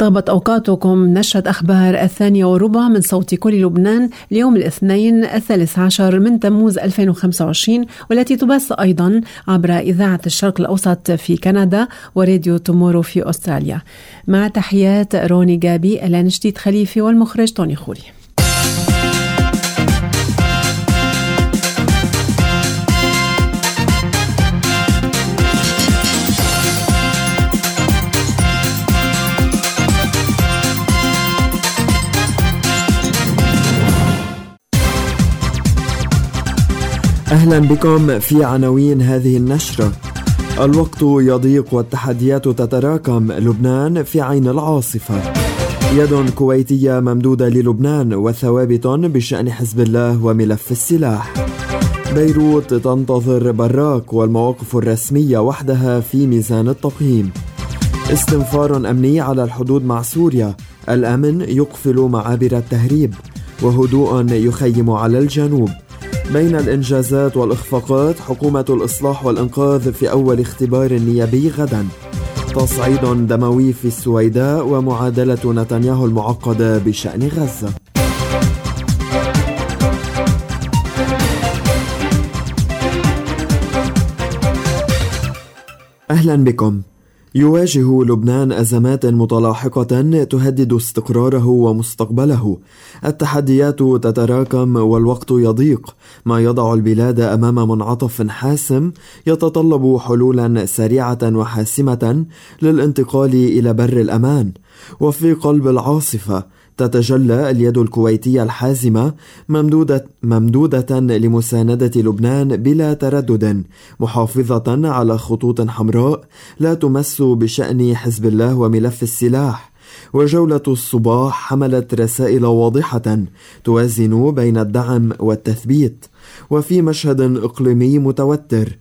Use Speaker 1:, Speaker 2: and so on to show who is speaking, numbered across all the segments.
Speaker 1: طابت أوقاتكم. نشرة أخبار 2:15 من صوت كل لبنان اليوم الاثنين 13 من تموز 2025، والتي تبث أيضا عبر إذاعة الشرق الأوسط في كندا وراديو تومورو في أستراليا. مع تحيات روني جابي، إلان جديد خليفي والمخرج توني خوري.
Speaker 2: أهلا بكم في عناوين هذه النشرة. الوقت يضيق والتحديات تتراكم، لبنان في عين العاصفة. يد كويتية ممدودة للبنان وثوابت بشأن حزب الله وملف السلاح. بيروت تنتظر براك والمواقف الرسمية وحدها في ميزان التقييم. استنفار أمني على الحدود مع سوريا، الأمن يقفل معابر التهريب، وهدوء يخيم على الجنوب. بين الإنجازات والإخفاقات، حكومة الإصلاح والإنقاذ في أول اختبار نيابي غدا. تصعيد دموي في السويداء ومعادلة نتنياهو المعقدة بشأن غزة. أهلا بكم. يواجه لبنان أزمات متلاحقة تهدد استقراره ومستقبله. التحديات تتراكم والوقت يضيق، ما يضع البلاد أمام منعطف حاسم يتطلب حلولا سريعة وحاسمة للانتقال إلى بر الأمان. وفي قلب العاصفة تتجلى اليد الكويتية الحازمة ممدودة لمساندة لبنان بلا تردد، محافظة على خطوط حمراء لا تمس بشأن حزب الله وملف السلاح. وجولة الصباح حملت رسائل واضحة توازن بين الدعم والتثبيت. وفي مشهد إقليمي متوتر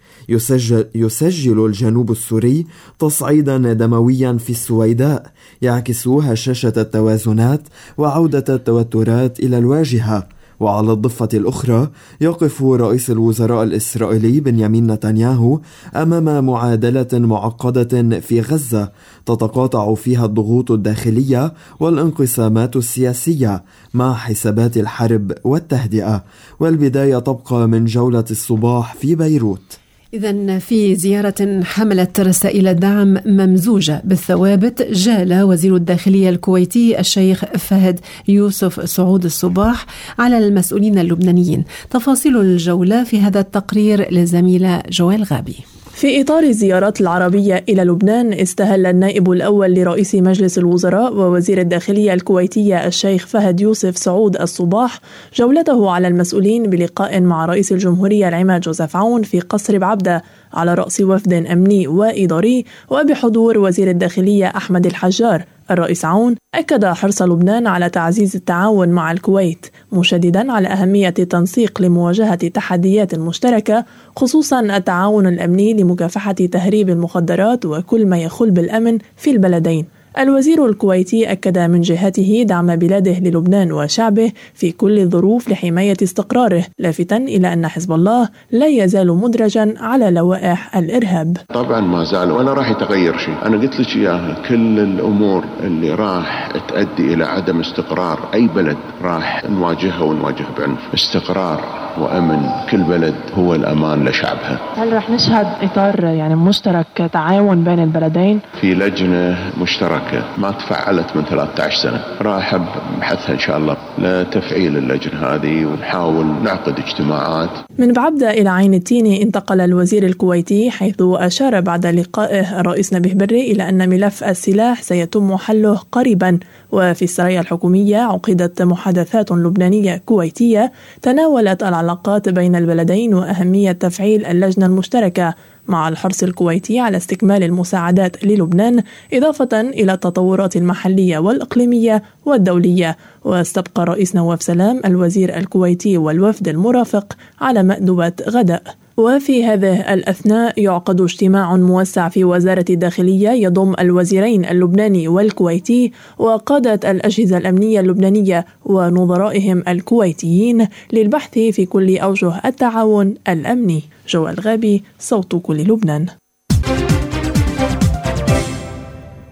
Speaker 2: يسجل الجنوب السوري تصعيدا دمويا في السويداء يعكس هشاشة التوازنات وعودة التوترات إلى الواجهة. وعلى الضفة الأخرى يقف رئيس الوزراء الإسرائيلي بنيامين نتنياهو أمام معادلة معقدة في غزة تتقاطع فيها الضغوط الداخلية والانقسامات السياسية مع حسابات الحرب والتهدئة. والبداية تبقى من جولة الصباح في بيروت.
Speaker 1: إذن في زيارة حملت رسائل دعم ممزوجة بالثوابت، جال وزير الداخلية الكويتي الشيخ فهد يوسف سعود الصباح على المسؤولين اللبنانيين. تفاصيل الجولة في هذا التقرير للزميلة جوال غابي.
Speaker 3: في إطار الزيارات العربية إلى لبنان، استهل النائب الأول لرئيس مجلس الوزراء ووزير الداخلية الكويتية الشيخ فهد يوسف سعود الصباح جولته على المسؤولين بلقاء مع رئيس الجمهورية العماد جوزيف عون في قصر بعبدة على رأس وفد أمني وإداري وبحضور وزير الداخلية أحمد الحجار. الرئيس عون أكد حرص لبنان على تعزيز التعاون مع الكويت، مشددا على أهمية التنسيق لمواجهة تحديات مشتركة، خصوصا التعاون الأمني لمكافحة تهريب المخدرات وكل ما يخل بالأمن في البلدين. الوزير الكويتي أكد من جهته دعم بلاده للبنان وشعبه في كل الظروف لحماية استقراره، لافتا إلى أن حزب الله لا يزال مدرجا على لوائح الإرهاب.
Speaker 4: طبعا ما زال ولا راح يتغير شيء. أنا قلت لك إياها، كل الأمور اللي راح تؤدي إلى عدم استقرار أي بلد راح نواجهها ونواجه بعنف. استقرار وأمن كل بلد هو الأمان لشعبها.
Speaker 3: هل راح نشهد إطار مشترك تعاون بين البلدين؟
Speaker 4: في لجنة مشتركة ما تفعلت من 13 سنة، راح بحثها إن شاء الله لتفعيل اللجنة هذه، ونحاول نعقد اجتماعات.
Speaker 3: من بعبدة إلى عين التيني انتقل الوزير الكويتي، حيث أشار بعد لقائه الرئيس نبيه بري إلى أن ملف السلاح سيتم حله قريبا. وفي السرايا الحكومية عقدت محادثات لبنانية كويتية تناولت العلاقات بين البلدين وأهمية تفعيل اللجنة المشتركة، مع الحرص الكويتي على استكمال المساعدات للبنان إضافة إلى التطورات المحلية والإقليمية والدولية. واستبقى الرئيس نواف سلام الوزير الكويتي والوفد المرافق على مأدبة غداء. وفي هذه الأثناء يعقد اجتماع موسع في وزارة الداخلية يضم الوزيرين اللبناني والكويتي وقادة الأجهزة الأمنية اللبنانية ونظرائهم الكويتيين للبحث في كل أوجه التعاون الأمني. جوال غابي، صوت كل لبنان.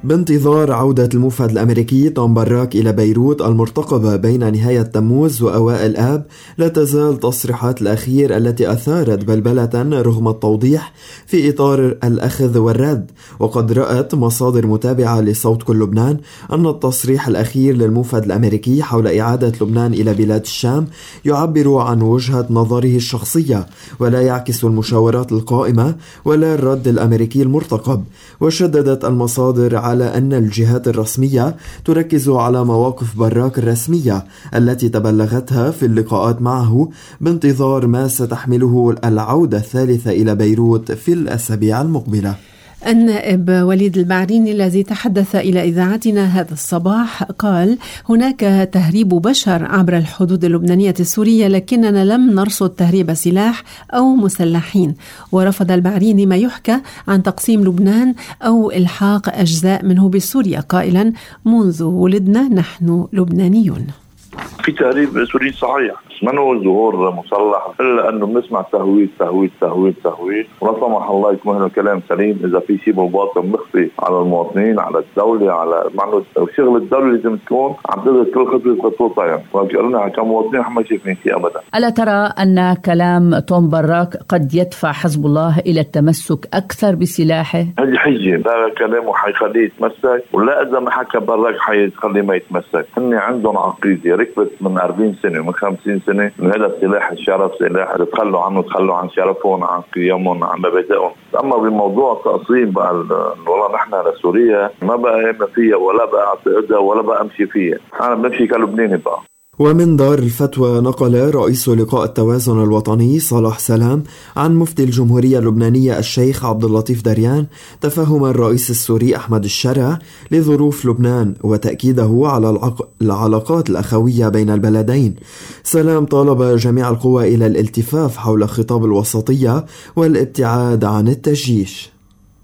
Speaker 2: بانتظار عودة الموفد الأمريكي توم باراك إلى بيروت المرتقبة بين نهاية تموز وأوائل آب، لا تزال تصريحات الأخير التي أثارت بلبلة رغم التوضيح في إطار الأخذ والرد. وقد رأت مصادر متابعة لصوت كل لبنان أن التصريح الأخير للموفد الأمريكي حول إعادة لبنان إلى بلاد الشام يعبر عن وجهة نظره الشخصية ولا يعكس المشاورات القائمة ولا الرد الأمريكي المرتقب. وشددت المصادر على أن الجهات الرسمية تركز على مواقف باراك الرسمية التي تبلغتها في اللقاءات معه بانتظار ما ستحمله العودة الثالثة إلى بيروت في الأسابيع المقبلة.
Speaker 1: النائب وليد البعريني الذي تحدث إلى إذاعتنا هذا الصباح قال: هناك تهريب بشر عبر الحدود اللبنانية السورية، لكننا لم نرصد تهريب سلاح أو مسلحين. ورفض البعريني ما يحكى عن تقسيم لبنان أو إلحاق أجزاء منه بسوريا، قائلا: منذ ولدنا نحن لبنانيون.
Speaker 5: في تهريب سوري صحيح، منه ظهور مسلح، الا انه بنسمع تهويد تهويد تهويد تهويد، ولا سمح الله يكون هذا كلام سليم. اذا في شيء مباطن مخفي على المواطنين، على الدوله، على معنى شغل الدوله لازم تكون عم تدرس كل خطوتها. يعني فكرنا كمواطنين ما شايفين شيء ابدا.
Speaker 6: الا ترى ان كلام توم باراك قد يدفع حزب الله الى التمسك اكثر بسلاحه؟
Speaker 5: هذه حجه، لا كلامه حيخليه يتمسك، ولا اذا ما حكى باراك حيخليه ما يتمسك. هن عندهم عقيده ركبت من 40 سنه من 50 سنة من هذا السلاح. الشرف سلاح تخلوا عنه، تخلوا عن شرفهم، عن قيمهم، عن مبادئهم. أما بموضوع التقسيم بقى والله نحن لسوريا ما بقى يمنا فيها ولا بقى أعتقدها ولا بقى أمشي فيها. أنا بمشي كلبناني بقى.
Speaker 2: ومن دار الفتوى نقل رئيس لقاء التوازن الوطني صلاح سلام عن مفتي الجمهورية اللبنانية الشيخ عبد اللطيف دريان تفهم الرئيس السوري أحمد الشرع لظروف لبنان وتأكيده على العلاقات الأخوية بين البلدين. سلام طالب جميع القوى إلى الالتفاف حول خطاب الوسطية والابتعاد عن التجيش.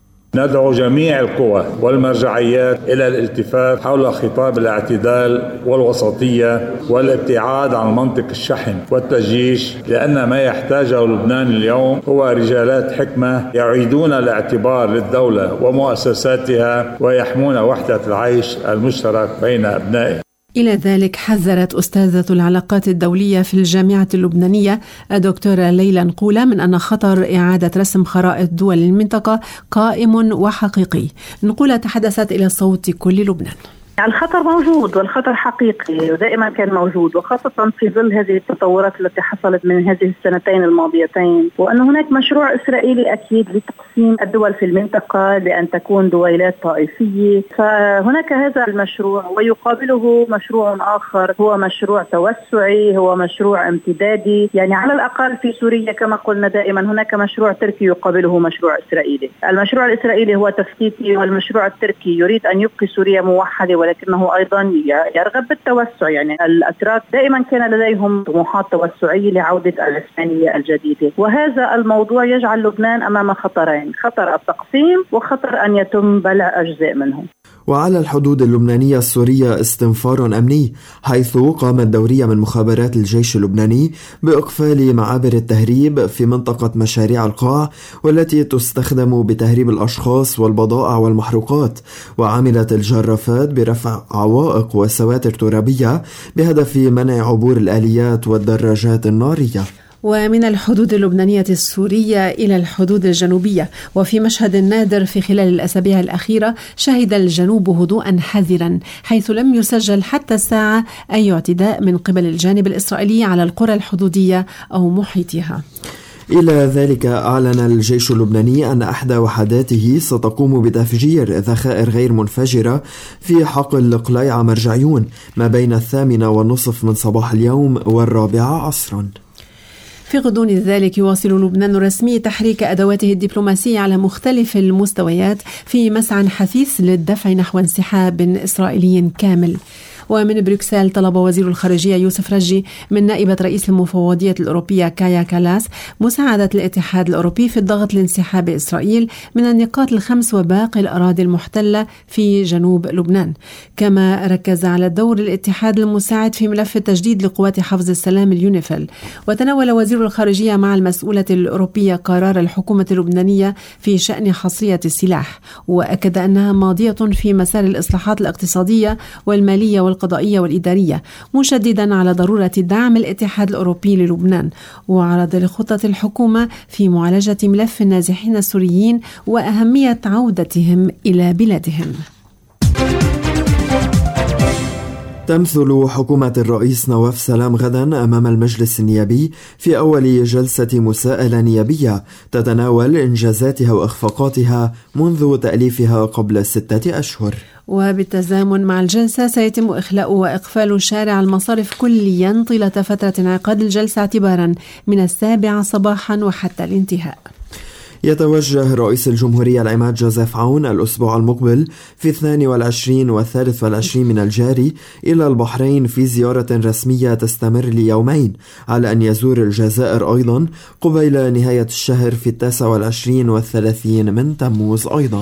Speaker 7: ندعو جميع القوى والمرجعيات إلى الالتفاف حول خطاب الاعتدال والوسطية والابتعاد عن منطق الشحن والتجيش، لأن ما يحتاجه لبنان اليوم هو رجالات حكمة يعيدون الاعتبار للدولة ومؤسساتها ويحمون وحدة العيش المشترك بين أبنائها.
Speaker 1: إلى ذلك حذرت أستاذة العلاقات الدولية في الجامعة اللبنانية الدكتورة ليلى نقولة من أن خطر إعادة رسم خرائط دول المنطقة قائم وحقيقي. نقولة تحدثت إلى صوت كل لبنان.
Speaker 8: الخطر موجود والخطر حقيقي ودائما كان موجود، وخاصة في ظل هذه التطورات التي حصلت من هذه السنتين الماضيتين، وأن هناك مشروع إسرائيلي أكيد لتقسيم الدول في المنطقة لأن تكون دويلات طائفية. فهناك هذا المشروع ويقابله مشروع آخر هو مشروع توسعي، هو مشروع امتدادي. يعني على الأقل في سوريا كما قلنا دائما هناك مشروع تركي يقابله مشروع إسرائيلي. المشروع الإسرائيلي هو تفكيكي، والمشروع التركي يريد أن يبقي سوريا موحدة ولكنه أيضا يرغب بالتوسع. يعني الأتراك دائما كان لديهم طموحات توسعية لعودة العثمانية الجديدة، وهذا الموضوع يجعل لبنان أمام خطرين: خطر التقسيم وخطر أن يتم بلع أجزاء منه.
Speaker 2: وعلى الحدود اللبنانية السورية استنفار أمني، حيث قامت دورية من مخابرات الجيش اللبناني بإقفال معابر التهريب في منطقة مشاريع القاع والتي تستخدم بتهريب الأشخاص والبضائع والمحروقات. وعملت الجرافات برفع عوائق وسواتر ترابية بهدف منع عبور الآليات والدراجات النارية.
Speaker 1: ومن الحدود اللبنانية السورية إلى الحدود الجنوبية، وفي مشهد نادر في خلال الأسابيع الأخيرة شهد الجنوب هدوءا حذرا، حيث لم يسجل حتى الساعة أي اعتداء من قبل الجانب الإسرائيلي على القرى الحدودية أو محيطها.
Speaker 2: إلى ذلك أعلن الجيش اللبناني أن أحدى وحداته ستقوم بتفجير ذخائر غير منفجرة في حقل قليعة مرجعيون ما بين 8:30 من صباح اليوم و4 عصرا.
Speaker 1: في غضون ذلك يواصل لبنان الرسمي تحريك أدواته الدبلوماسية على مختلف المستويات في مسعى حثيث للدفع نحو انسحاب إسرائيلي كامل. ومن بروكسل طلب وزير الخارجية يوسف رجي من نائبة رئيس المفوضية الأوروبية كايا كالاس مساعدة الاتحاد الأوروبي في الضغط لانسحاب إسرائيل من النقاط ال5 وباقي الأراضي المحتلة في جنوب لبنان. كما ركز على دور الاتحاد المساعد في ملف التجديد لقوات حفظ السلام اليونيفيل. وتناول وزير الخارجية مع المسؤولة الأوروبية قرار الحكومة اللبنانية في شأن حصرية السلاح، وأكد أنها ماضية في مسار الإصلاحات الاقتصادية والمالية والقضائية والإدارية، مشددا على ضرورة دعم الاتحاد الأوروبي للبنان، وعرض لخطة الحكومة في معالجة ملف النازحين السوريين وأهمية عودتهم إلى بلادهم.
Speaker 2: تمثل حكومة الرئيس نواف سلام غدا أمام المجلس النيابي في أول جلسة مساءلة نيابية تتناول إنجازاتها وإخفاقاتها منذ تأليفها قبل 6 أشهر.
Speaker 1: وبالتزامن مع الجلسة سيتم إخلاء وإقفال شارع المصارف كليا طيلة فترة انعقاد الجلسة اعتبارا من 7 صباحا وحتى الانتهاء.
Speaker 2: يتوجه رئيس الجمهورية العماد جوزيف عون الأسبوع المقبل في 22 و 23 من الجاري إلى البحرين في زيارة رسمية تستمر ليومين، على أن يزور الجزائر أيضا قبيل نهاية الشهر في 29 و 30 من تموز أيضا.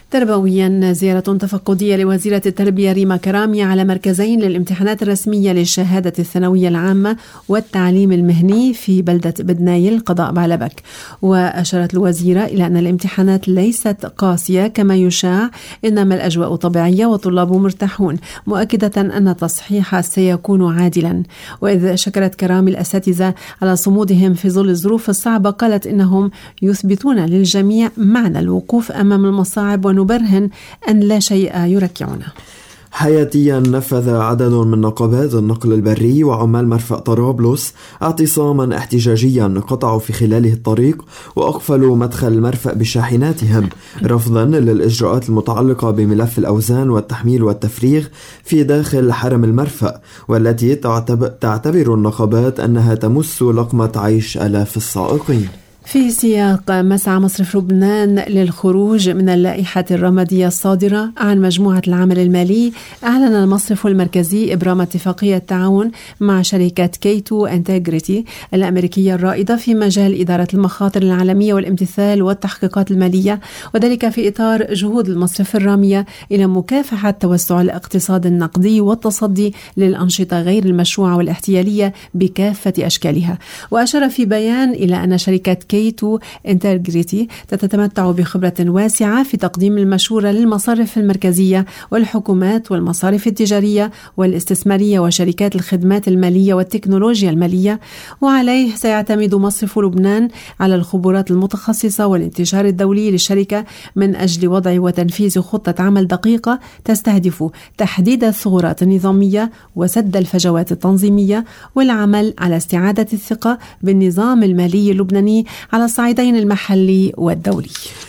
Speaker 1: تربويا، زيارة تفقدية لوزيرة التربية ريما كرامي على مركزين للامتحانات الرسمية للشهادة الثانوية العامة والتعليم المهني في بلدة بدنايل قضاء بعلبك. وأشارت الوزيرة إلى أن الامتحانات ليست قاسية كما يشاع، إنما الأجواء طبيعية والطلاب مرتاحون، مؤكدة أن التصحيح سيكون عادلا. وإذ شكرت كرامي الأساتذة على صمودهم في ظل الظروف الصعبة، قالت إنهم يثبتون للجميع معنى الوقوف أمام المصاعب ونبرهن أن لا شيء يركعونه.
Speaker 2: حياتيا، نفذ عدد من نقابات النقل البري وعمال مرفأ طرابلس اعتصاما احتجاجيا قطعوا في خلاله الطريق وأقفلوا مدخل المرفأ بشاحناتهم رفضا للإجراءات المتعلقة بملف الأوزان والتحميل والتفريغ في داخل حرم المرفأ، والتي تعتبر النقابات أنها تمس لقمة عيش آلاف السائقين.
Speaker 1: في سياق مسعى مصرف لبنان للخروج من اللائحة الرمادية الصادرة عن مجموعة العمل المالي، أعلن المصرف المركزي إبرام اتفاقية تعاون مع شركة كيتو انتجريتي الأمريكية الرائدة في مجال إدارة المخاطر العالمية والامتثال والتحقيقات المالية، وذلك في إطار جهود المصرف الرامية إلى مكافحة توسع الاقتصاد النقدي والتصدي للأنشطة غير المشروعة والاحتيالية بكافة أشكالها. وأشار في بيان إلى أن شركة كيتو انتجريتي تتمتع بخبرة واسعة في تقديم المشورة للمصارف المركزية والحكومات والمصارف التجارية والاستثمارية وشركات الخدمات المالية والتكنولوجيا المالية، وعليه سيعتمد مصرف لبنان على الخبرات المتخصصة والانتشار الدولي للشركة من أجل وضع وتنفيذ خطة عمل دقيقة تستهدف تحديد الثغرات النظامية وسد الفجوات التنظيمية والعمل على استعادة الثقة بالنظام المالي اللبناني على الصعيدين المحلي والدولي.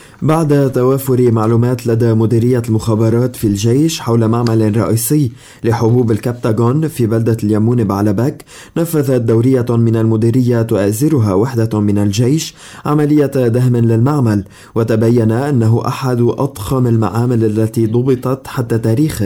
Speaker 2: بعد توافر معلومات لدى مديرية المخابرات في الجيش حول معمل رئيسي لحبوب الكبتاغون في بلدة اليمون بعلبك، نفذت دورية من المديرية تؤازرها وحدة من الجيش عملية دهم للمعمل، وتبين أنه أحد أضخم المعامل التي ضبطت حتى تاريخه.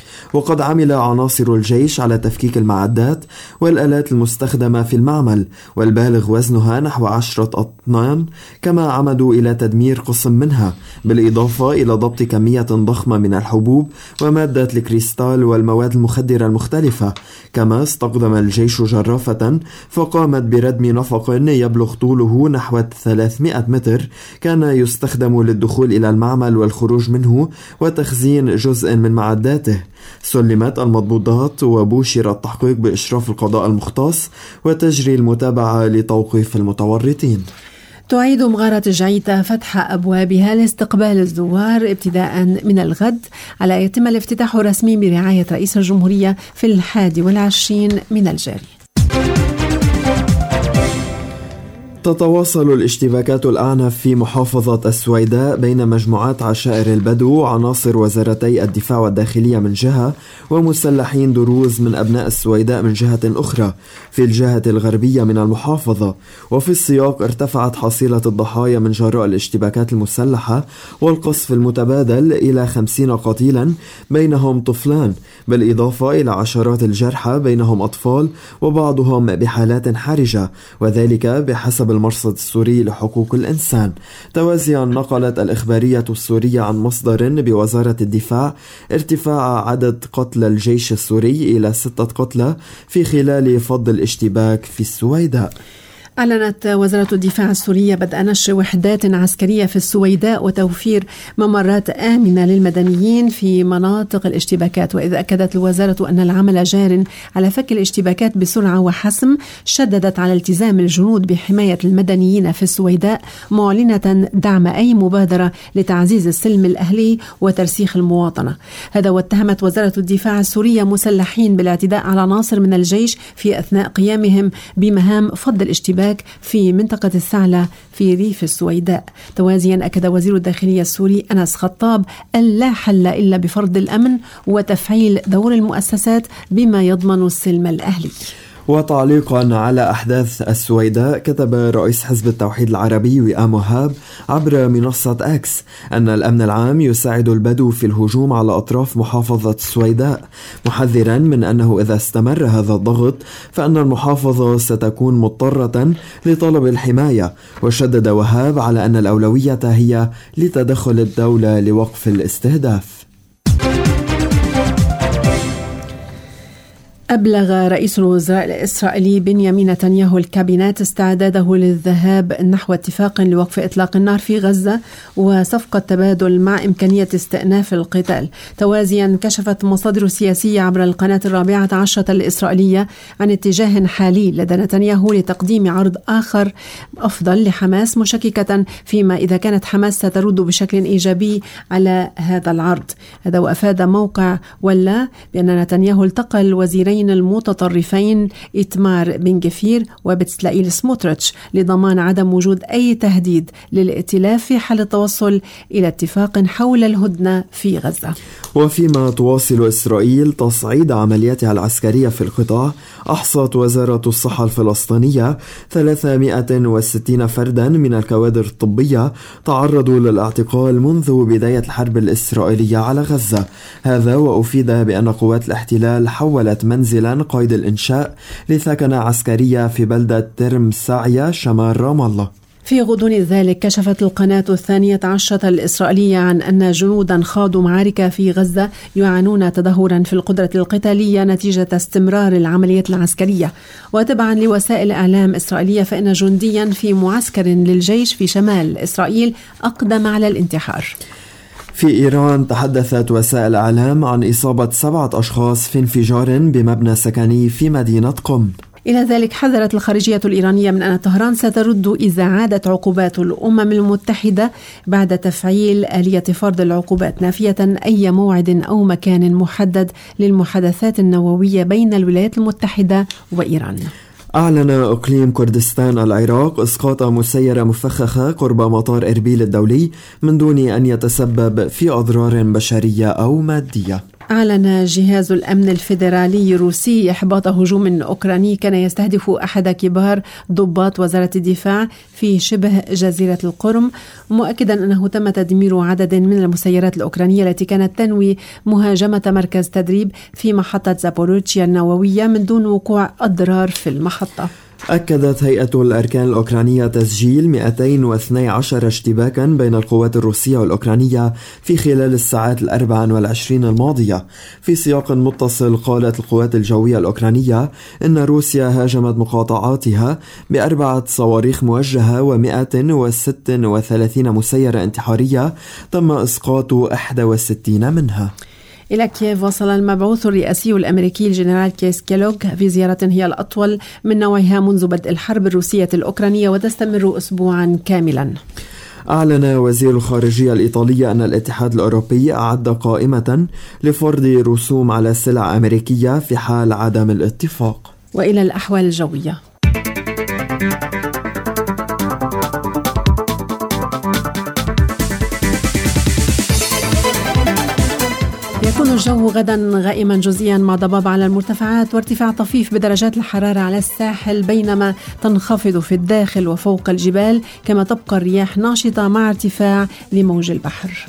Speaker 2: وقد عمل عناصر الجيش على تفكيك المعدات والآلات المستخدمة في المعمل والبالغ وزنها نحو 10 أطنان، كما عمدوا إلى تدمير قسم منها، بالإضافة إلى ضبط كمية ضخمة من الحبوب ومادة الكريستال والمواد المخدرة المختلفة. كما استخدم الجيش جرافة فقامت بردم نفق يبلغ طوله نحو 300 متر، كان يستخدم للدخول إلى المعمل والخروج منه وتخزين جزء من معداته. سلمت المضبوطات وبوشر التحقيق بإشراف القضاء المختص وتجري المتابعة لتوقيف المتورطين.
Speaker 1: تعيد مغارة جعيتا فتح أبوابها لاستقبال الزوار ابتداء من الغد، على يتم الافتتاح الرسمي برعاية رئيس الجمهورية في 21 من الجاري.
Speaker 2: تتواصل الاشتباكات الأعنف في محافظة السويداء بين مجموعات عشائر البدو وعناصر وزارتي الدفاع والداخلية من جهة ومسلحين دروز من أبناء السويداء من جهة أخرى في الجهة الغربية من المحافظة. وفي السياق ارتفعت حصيلة الضحايا من جراء الاشتباكات المسلحة والقصف المتبادل إلى 50 قتيلا بينهم طفلان، بالإضافة إلى عشرات الجرحى بينهم أطفال وبعضهم بحالات حرجة، وذلك بحسب المرصد السوري لحقوق الإنسان. توازيا نقلت الإخبارية السورية عن مصدر بوزارة الدفاع ارتفاع عدد قتلى الجيش السوري إلى 6 قتلى في خلال فض الاشتباك في السويداء.
Speaker 1: أعلنت وزارة الدفاع السورية بدء نشر وحدات عسكرية في السويداء وتوفير ممرات آمنة للمدنيين في مناطق الاشتباكات. وإذا أكدت الوزارة أن العمل جار على فك الاشتباكات بسرعة وحسم، شددت على التزام الجنود بحماية المدنيين في السويداء، معلنة دعم أي مبادرة لتعزيز السلم الأهلي وترسيخ المواطنة. هذا واتهمت وزارة الدفاع السورية مسلحين بالاعتداء على عناصر من الجيش في أثناء قيامهم بمهام فض الاشتباك في منطقة الثعلة في ريف السويداء. توازيا أكد وزير الداخلية السوري أنس خطاب أن لا حل إلا بفرض الأمن وتفعيل دور المؤسسات بما يضمن السلم الأهلي.
Speaker 2: وتعليقا على أحداث السويداء، كتب رئيس حزب التوحيد العربي وئام وهاب عبر منصة أكس أن الأمن العام يساعد البدو في الهجوم على أطراف محافظة السويداء، محذرا من أنه إذا استمر هذا الضغط فإن المحافظة ستكون مضطرة لطلب الحماية. وشدد وهاب على أن الأولوية هي لتدخل الدولة لوقف الاستهداف.
Speaker 1: أبلغ رئيس الوزراء الإسرائيلي بنيامين نتنياهو الكابينات استعداده للذهاب نحو اتفاق لوقف إطلاق النار في غزة وصفقة تبادل مع إمكانية استئناف القتال. توازيا كشفت مصادر سياسية عبر القناة 14 الإسرائيلية عن اتجاه حالي لدى نتنياهو لتقديم عرض آخر أفضل لحماس، مشككة فيما إذا كانت حماس سترد بشكل إيجابي على هذا العرض. هذا وأفاد موقع ولا بأن نتنياهو التقى الوزيرين المتطرفين إتمار بن غفير وبتسلائيل سموتريتش لضمان عدم وجود أي تهديد للائتلاف في حال التوصل إلى اتفاق حول الهدنة في غزة.
Speaker 2: وفيما تواصل إسرائيل تصعيد عملياتها العسكرية في القطاع، أحصت وزارة الصحة الفلسطينية 360 فردا من الكوادر الطبية تعرضوا للاعتقال منذ بداية الحرب الإسرائيلية على غزة. هذا وأفيد بأن قوات الاحتلال حولت منزلا قيد الإنشاء لثكنة عسكرية في بلدة ترم ساعية شمال رام الله.
Speaker 1: في غضون ذلك كشفت القناة 12 الإسرائيلية عن أن جنودا خاضوا معارك في غزة يعانون تدهورا في القدرة القتالية نتيجة استمرار العمليات العسكرية. وتبعا لوسائل إعلام إسرائيلية فإن جنديا في معسكر للجيش في شمال إسرائيل أقدم على الانتحار.
Speaker 2: في إيران تحدثت وسائل إعلام عن إصابة 7 أشخاص في انفجار بمبنى سكني في مدينة قم.
Speaker 1: إلى ذلك حذرت الخارجية الإيرانية من أن طهران سترد إذا عادت عقوبات الأمم المتحدة بعد تفعيل آلية فرض العقوبات، نافية أي موعد أو مكان محدد للمحادثات النووية بين الولايات المتحدة وإيران.
Speaker 2: أعلن إقليم كردستان العراق إسقاط مسيرة مفخخة قرب مطار إربيل الدولي من دون أن يتسبب في أضرار بشرية أو مادية.
Speaker 1: أعلن جهاز الأمن الفيدرالي الروسي إحباط هجوم أوكراني كان يستهدف أحد كبار ضباط وزارة الدفاع في شبه جزيرة القرم، مؤكدا أنه تم تدمير عدد من المسيرات الأوكرانية التي كانت تنوي مهاجمة مركز تدريب في محطة زابوروجيا النووية من دون وقوع أضرار في المحطة.
Speaker 2: أكدت هيئة الأركان الأوكرانية تسجيل 212 اشتباكا بين القوات الروسية والأوكرانية في خلال الساعات 24 الماضية. في سياق متصل قالت القوات الجوية الأوكرانية إن روسيا هاجمت مقاطعاتها ب4 صواريخ موجهة و136 مسيرة انتحارية تم إسقاط 61 منها.
Speaker 1: إلى كييف وصل المبعوث الرئاسي الأمريكي الجنرال كيس كيلوغ في زيارة هي الأطول من نوعها منذ بدء الحرب الروسية الأوكرانية وتستمر أسبوعا كاملا.
Speaker 2: أعلن وزير الخارجية الإيطالية أن الاتحاد الأوروبي أعد قائمة لفرض رسوم على سلع أمريكية في حال عدم الاتفاق.
Speaker 1: وإلى الأحوال الجوية. الجو غدا غائما جزئيا مع ضباب على المرتفعات وارتفاع طفيف بدرجات الحرارة على الساحل، بينما تنخفض في الداخل وفوق الجبال، كما تبقى الرياح ناشطة مع ارتفاع لموج البحر.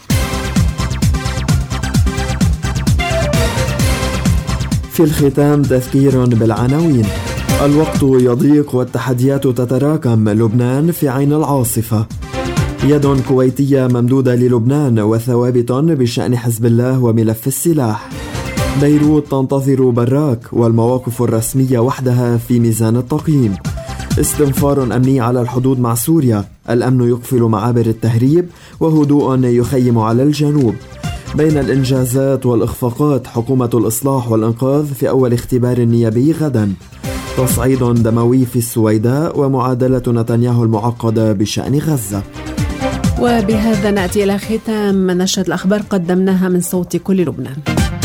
Speaker 2: في الختام تذكير بالعناوين. الوقت يضيق والتحديات تتراكم، لبنان في عين العاصفة. يد كويتية ممدودة للبنان وثوابت بشأن حزب الله وملف السلاح. بيروت تنتظر براك والمواقف الرسمية وحدها في ميزان التقييم. استنفار أمني على الحدود مع سوريا، الأمن يقفل معابر التهريب وهدوء يخيم على الجنوب. بين الإنجازات والإخفاقات حكومة الإصلاح والإنقاذ في أول اختبار نيابي غدا. تصعيد دموي في السويداء ومعادلة نتنياهو المعقدة بشأن غزة.
Speaker 1: وبهذا نأتي إلى ختام نشرة الأخبار قدمناها من صوت كل لبنان.